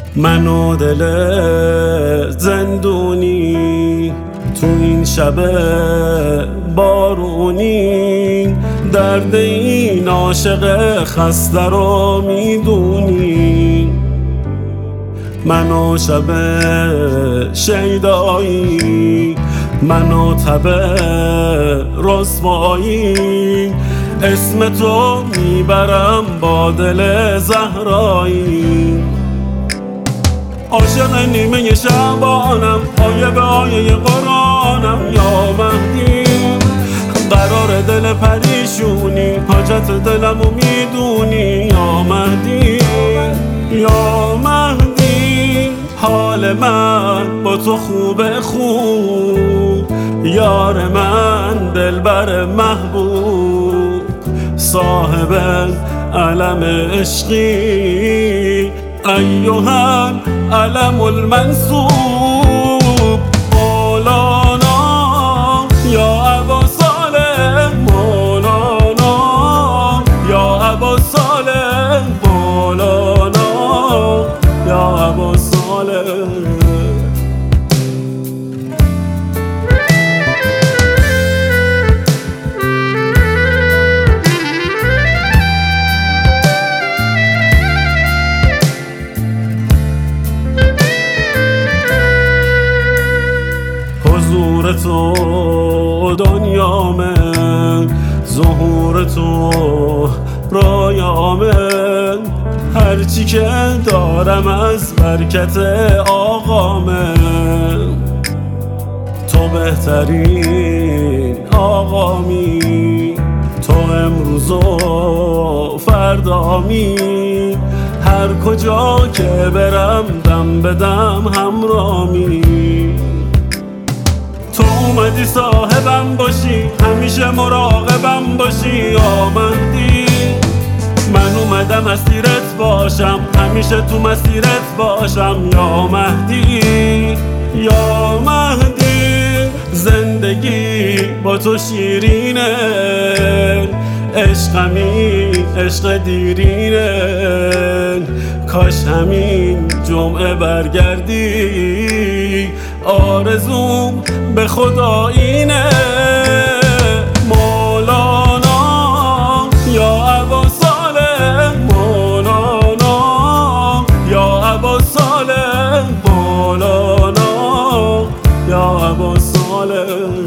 من و دل زندونی تو این شب بارونی، درد این عاشق خسته رو میدونی. من و شب شیدایی، من و تب رسوایی، اسم تو میبرم با دل زهرایی. عاشق نیمه شعبانم، آیه به آیه قرآنم، یا مهدی قرار دل پریشونی، حاجت دلمو میدونی. یا مهدی یا مهدی، حال من با تو خوبه خوب، یار من دلبر محبوب، صاحب علم عشقی، ایها العلم المنصوب. مولانا یا ابا صالح، مولانا یا ابا صالح، مولانا یا ابا صالح. حضور تو دنیامه، ظهور تو رایامه، هرچی که دارم از برکت آقامه. تو بهترین آقامی، تو امروز و فردامی، هر کجا که برم دم بدم همرامی. تو اومدی صاحبم باشی، همیشه مراقبم باشی. یا مهدی من اومدم اسیرت باشم، همیشه تو مسیرت باشم. یا مهدی یا مهدی، زندگی با تو شیرینه، عشقمی عشق دیرینه، کاش همین جمعه برگردی، آرزوم به خدا اینه. مولانا یا ابا صالح، مولانا یا ابا صالح، مولانا یا ابا صالح.